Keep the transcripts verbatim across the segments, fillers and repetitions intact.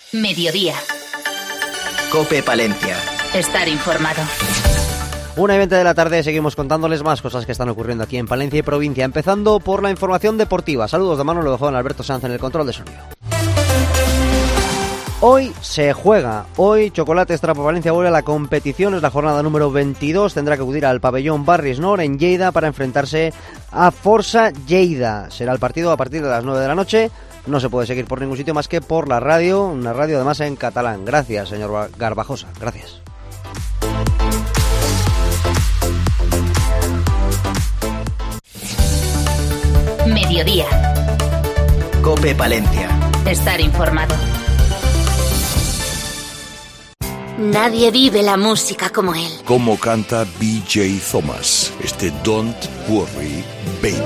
Mediodía. COPE Palencia. Estar informado. Una y veinte de la tarde, seguimos contándoles más cosas que están ocurriendo aquí en Palencia y provincia, empezando por la información deportiva. Saludos de Manolo Bejón, Alberto Sanz en el control de sonido. Hoy se juega, hoy Chocolates Trapo Palencia vuelve a la competición, es la jornada número veintidós, tendrá que acudir al pabellón Barris Nord en Lleida para enfrentarse a Força Lleida. Será el partido a partir de las nueve de la noche, no se puede seguir por ningún sitio más que por la radio, una radio además en catalán. Gracias, señor Garbajosa, gracias. Mediodía. COPE Palencia. Estar informado. Nadie vive la música como él. Como canta B J Thomas, este Don't Worry, Baby.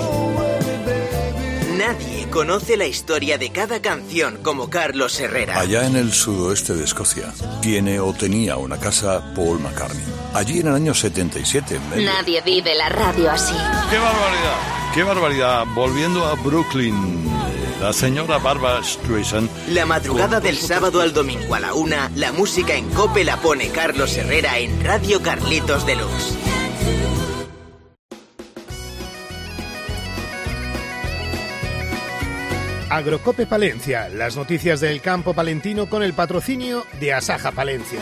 Nadie conoce la historia de cada canción como Carlos Herrera. Allá en el sudoeste de Escocia, tiene o tenía una casa Paul McCartney. Allí en el año setenta y siete. En Nadie vive la radio así. ¡Qué barbaridad! ¡Qué barbaridad! Volviendo a Brooklyn, la señora Barbra Streisand. La madrugada del sábado al domingo a la una, la música en COPE la pone Carlos Herrera en Radio Carlitos Deluxe. Agrocope Palencia, las noticias del campo palentino con el patrocinio de Asaja Palencia.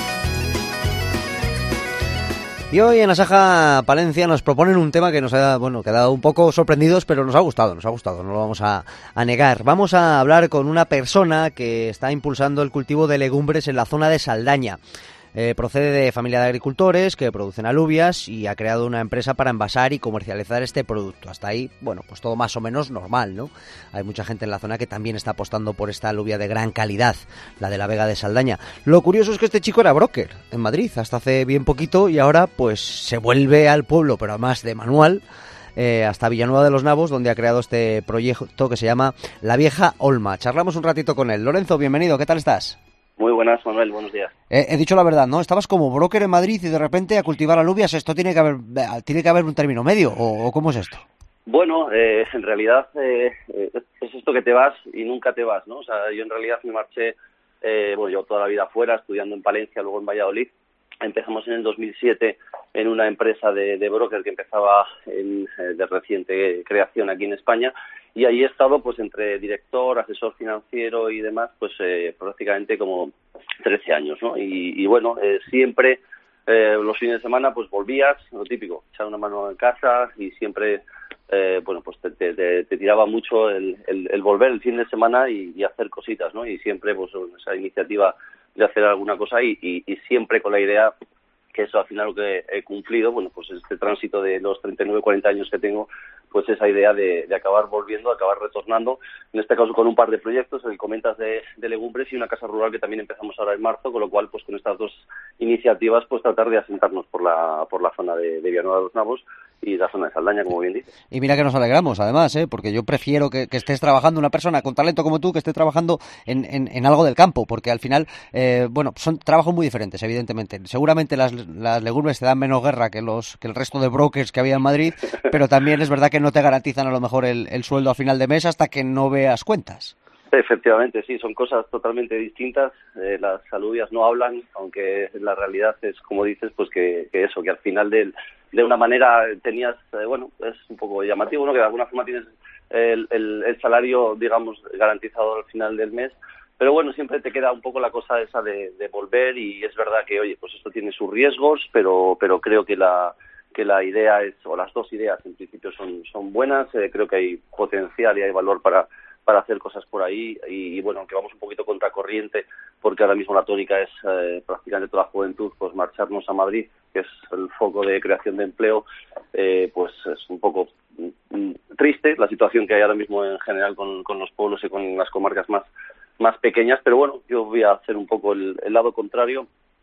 Y hoy en Asaja Palencia nos proponen un tema que nos ha bueno, quedado un poco sorprendidos, pero nos ha gustado, nos ha gustado, no lo vamos a, a negar. Vamos a hablar con una persona que está impulsando el cultivo de legumbres en la zona de Saldaña. Eh, procede de familia de agricultores que producen alubias y ha creado una empresa para envasar y comercializar este producto. Hasta ahí, bueno, pues todo más o menos normal, ¿no? Hay mucha gente en la zona que también está apostando por esta alubia de gran calidad, la de la Vega de Saldaña. Lo curioso es que este chico era broker en Madrid hasta hace bien poquito y ahora pues se vuelve al pueblo, pero además de manual, eh, hasta Villanueva de los Navos, donde ha creado este proyecto que se llama La Vieja Olma. Charlamos un ratito con él. Lorenzo, bienvenido, ¿qué tal estás? Muy buenas, Manuel, buenos días. Eh, he dicho la verdad, ¿no? Estabas como broker en Madrid y de repente a cultivar alubias. Esto tiene que haber tiene que haber un término medio, ¿o, o cómo es esto? Bueno, eh, en realidad eh, es esto que te vas y nunca te vas, ¿no? O sea, yo en realidad me marché, eh, bueno, yo toda la vida fuera, estudiando en Palencia, luego en Valladolid. Empezamos en el dos mil siete en una empresa de, de broker que empezaba en, de reciente creación aquí en España, y allí he estado pues entre director, asesor financiero y demás, pues eh, prácticamente como trece años, ¿no? Y, y bueno, eh, siempre eh, los fines de semana pues volvías, lo típico, echar una mano en casa y siempre, eh, bueno, pues te, te, te tiraba mucho el, el, el volver el fin de semana y, y hacer cositas, ¿no? Y siempre pues esa iniciativa de hacer alguna cosa y, y, y siempre con la idea que eso al final lo que he cumplido, bueno, pues este tránsito de los treinta y nueve, cuarenta años que tengo, pues esa idea de, de acabar volviendo, acabar retornando, en este caso con un par de proyectos, el Comentas de, de Legumbres y una casa rural que también empezamos ahora en marzo, con lo cual pues con estas dos iniciativas pues tratar de asentarnos por la por la zona de, de Villanueva de los Navos y la zona de Saldaña, como bien dices. Y mira que nos alegramos, además, ¿eh? Porque yo prefiero que, que estés trabajando, una persona con talento como tú, que esté trabajando en, en, en algo del campo, porque al final, eh, bueno, son trabajos muy diferentes, evidentemente. Seguramente las, las legumbres te dan menos guerra que los que el resto de brokers que había en Madrid, pero también es verdad que no te garantizan a lo mejor el, el sueldo a final de mes hasta que no veas cuentas. Efectivamente, sí, son cosas totalmente distintas. Eh, las alubias no hablan, aunque la realidad es, como dices, pues que, que eso, que al final de, de una manera tenías, eh, bueno, es un poco llamativo, ¿no? Que de alguna forma tienes el, el, el salario, digamos, garantizado al final del mes, pero bueno, siempre te queda un poco la cosa esa de, de volver, y es verdad que, oye, pues esto tiene sus riesgos, pero pero creo que la que la idea es, o las dos ideas en principio son, son buenas, eh, creo que hay potencial y hay valor para para hacer cosas por ahí, y, y bueno, aunque vamos un poquito contracorriente, porque ahora mismo la tónica es eh, prácticamente toda la juventud, pues marcharnos a Madrid, que es el foco de creación de empleo, eh, pues es un poco mm, triste la situación que hay ahora mismo en general con, con los pueblos y con las comarcas más, más pequeñas, pero bueno, yo voy a hacer un poco el, el lado contrario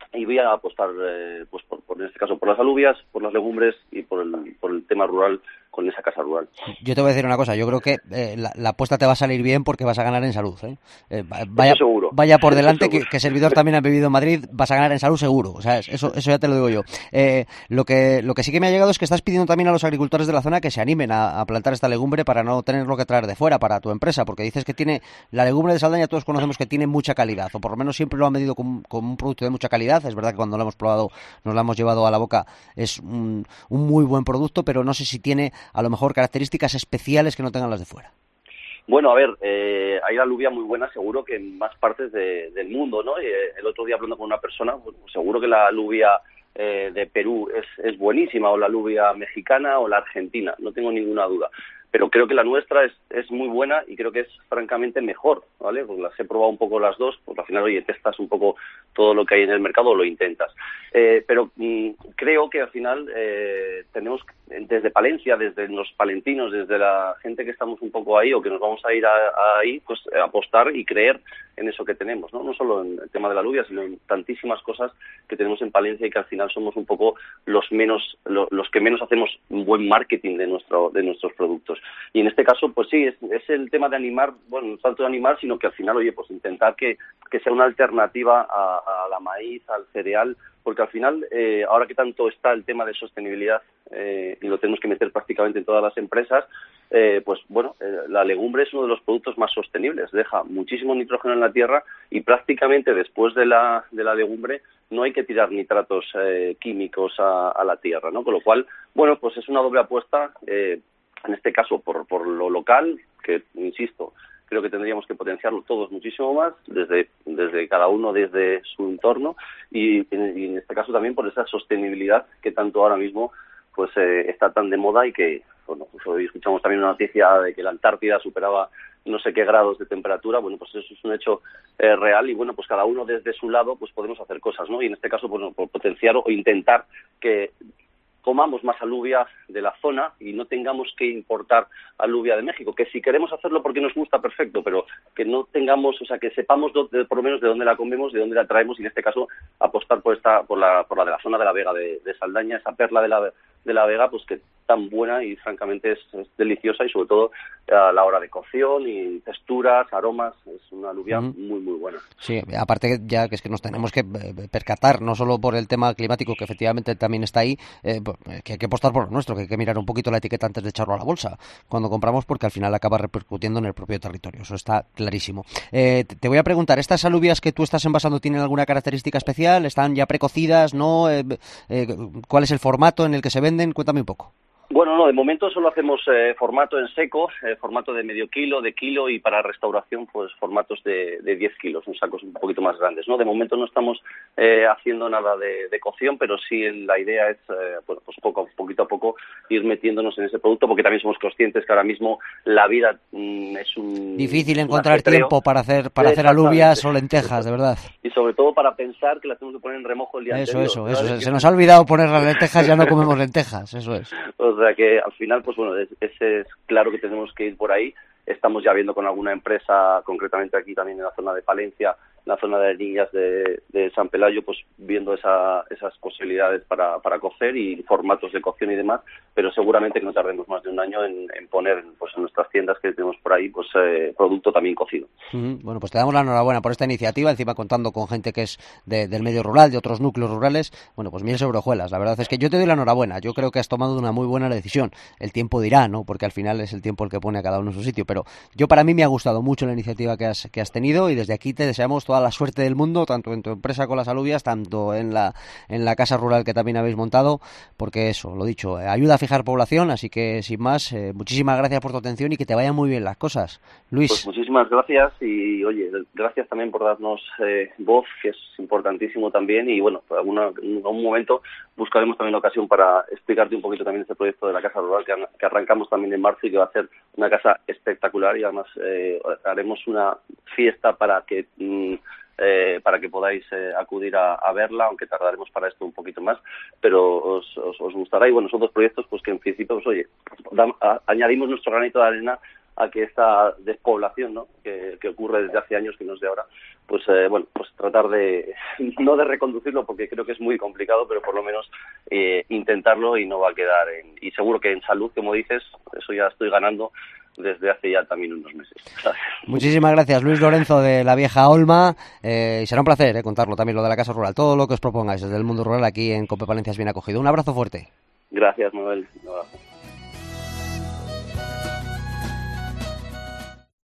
y voy a apostar, eh, pues por, por, en este caso, por las alubias, por las legumbres y por el, por el tema rural con esa casa rural. Yo te voy a decir una cosa, yo creo que eh, la, la apuesta te va a salir bien porque vas a ganar en salud. ¿eh? Eh, vaya, eso seguro. Vaya por delante que, que servidor también ha vivido en Madrid, vas a ganar en salud seguro. O sea, eso, eso ya te lo digo yo. Eh, lo que lo que sí que me ha llegado es que estás pidiendo también a los agricultores de la zona que se animen a, a plantar esta legumbre para no tenerlo que traer de fuera para tu empresa, porque dices que tiene la legumbre de Saldaña, todos conocemos que tiene mucha calidad, o por lo menos siempre lo han medido como, como un producto de mucha calidad. Es verdad que cuando lo hemos probado, nos lo hemos llevado a la boca, es un, un muy buen producto, pero no sé si tiene a lo mejor características especiales que no tengan las de fuera. Bueno, a ver, eh, hay alubia muy buena seguro que en más partes de, del mundo, ¿no? Eh, el otro día hablando con una persona, pues, seguro que la alubia eh, de Perú es, es buenísima, o la alubia mexicana o la argentina, no tengo ninguna duda. Pero creo que la nuestra es, es muy buena y creo que es francamente mejor, ¿vale? Porque las he probado un poco las dos, pues al final, oye, testas un poco todo lo que hay en el mercado o lo intentas. Eh, pero mmm, creo que al final eh, tenemos, desde Palencia, desde los palentinos, desde la gente que estamos un poco ahí o que nos vamos a ir a, a ahí, pues apostar y creer en eso que tenemos, ¿no? No solo en el tema de la alubia, sino en tantísimas cosas que tenemos en Palencia y que al final somos un poco los menos, lo, los que menos hacemos un buen marketing de nuestro, de nuestros productos. Y en este caso, pues sí, es, es el tema de animar, bueno, no tanto de animar, sino que al final, oye, pues intentar que, que sea una alternativa a, a la maíz, al cereal, porque al final, eh, ahora que tanto está el tema de sostenibilidad eh, y lo tenemos que meter prácticamente en todas las empresas, eh, pues bueno, eh, la legumbre es uno de los productos más sostenibles, deja muchísimo nitrógeno en la tierra y prácticamente después de la, de la legumbre no hay que tirar nitratos eh, químicos a, a la tierra, ¿no? Con lo cual, bueno, pues es una doble apuesta, eh, en este caso por, por lo local, que, insisto, creo que tendríamos que potenciarlo todos muchísimo más, desde, desde cada uno, desde su entorno, y, y en este caso también por esa sostenibilidad que tanto ahora mismo pues eh, está tan de moda y que, bueno, pues hoy escuchamos también una noticia de que la Antártida superaba no sé qué grados de temperatura. Bueno, pues eso es un hecho eh, real y, bueno, pues cada uno desde su lado pues podemos hacer cosas, ¿no? Y en este caso, bueno, por potenciar o intentar que comamos más alubia de la zona y no tengamos que importar alubia de México, que si queremos hacerlo porque nos gusta, perfecto, pero que no tengamos, o sea, que sepamos dónde, por lo menos de dónde la comemos, de dónde la traemos, y en este caso apostar por esta, por la, por la de la zona de la Vega de, de Saldaña, esa perla de la de la Vega, pues que tan buena y francamente es, es deliciosa, y sobre todo a la hora de cocción y texturas, aromas, es una alubia uh-huh. muy muy buena. Sí, aparte ya que es que nos tenemos que percatar, no solo por el tema climático, que efectivamente también está ahí, eh, que hay que apostar por lo nuestro, que hay que mirar un poquito la etiqueta antes de echarlo a la bolsa cuando compramos, porque al final acaba repercutiendo en el propio territorio, eso está clarísimo. Eh, te voy a preguntar, ¿estas alubias que tú estás envasando tienen alguna característica especial? ¿Están ya precocidas? ¿No? Eh, eh, ¿Cuál es el formato en el que se venden? Cuéntame un poco. Bueno, no, de momento solo hacemos eh, formato en seco, eh, formato de medio kilo, de kilo, y para restauración pues formatos de, de diez kilos, son sacos un poquito más grandes, ¿no? De momento no estamos eh, haciendo nada de, de cocción, pero sí la idea es, eh, bueno, pues poco, poquito a poco ir metiéndonos en ese producto, porque también somos conscientes que ahora mismo la vida mmm, es un... Difícil encontrar tiempo para hacer para hacer alubias o lentejas, de verdad. Y sobre todo para pensar que las tenemos que poner en remojo el día eso, anterior. Eso, eso, eso. Se nos ha olvidado poner las lentejas, ya no comemos lentejas, eso es. O sea que al final, pues bueno, es, ese es claro que tenemos que ir por ahí. Estamos ya viendo con alguna empresa, concretamente aquí también en la zona de Palencia, en la zona de Niñas de, de San Pelayo, pues viendo esa, esas posibilidades para, para cocer y formatos de cocción y demás, pero seguramente que no tardemos más de un año en, en poner pues en nuestras tiendas que tenemos por ahí pues eh, producto también cocido. Uh-huh. Bueno, pues te damos la enhorabuena por esta iniciativa, encima contando con gente que es de, del medio rural, de otros núcleos rurales. Bueno, pues miel sobre hojuelas, la verdad es que yo te doy la enhorabuena, yo creo que has tomado una muy buena decisión. El tiempo dirá, ¿no? Porque al final es el tiempo el que pone a cada uno en su sitio, pero yo para mí me ha gustado mucho la iniciativa que has, que has tenido, y desde aquí te deseamos toda la suerte del mundo, tanto en tu empresa con las alubias, tanto en la en la casa rural que también habéis montado, porque eso, lo dicho, ayuda a fijar población, así que sin más, eh, muchísimas gracias por tu atención y que te vayan muy bien las cosas. Luis. Pues muchísimas gracias y oye, gracias también por darnos eh, voz, que es importantísimo también, y bueno, en algún momento buscaremos también la ocasión para explicarte un poquito también este proyecto de la casa rural que, que arrancamos también en marzo y que va a ser una casa espectacular, y además eh, haremos una fiesta para que mm, Eh, para que podáis eh, acudir a, a verla, aunque tardaremos para esto un poquito más, pero os, os, os gustará. Y bueno, son dos proyectos pues que en principio, pues oye, da, a, añadimos nuestro granito de arena a que esta despoblación, ¿no? que, que ocurre desde hace años, que no es de ahora, pues eh, bueno, pues tratar de, no de reconducirlo porque creo que es muy complicado, pero por lo menos eh, intentarlo y no va a quedar en, y seguro que en salud, como dices, eso ya estoy ganando desde hace ya también unos meses, ¿sabes? Muchísimas gracias, Luis Lorenzo de la Vieja Olma, eh, y será un placer eh, contarlo también, lo de la Casa Rural, todo lo que os propongáis desde el mundo rural aquí en COPE Palencia es bien acogido. Un abrazo fuerte. Gracias, Manuel. Un abrazo.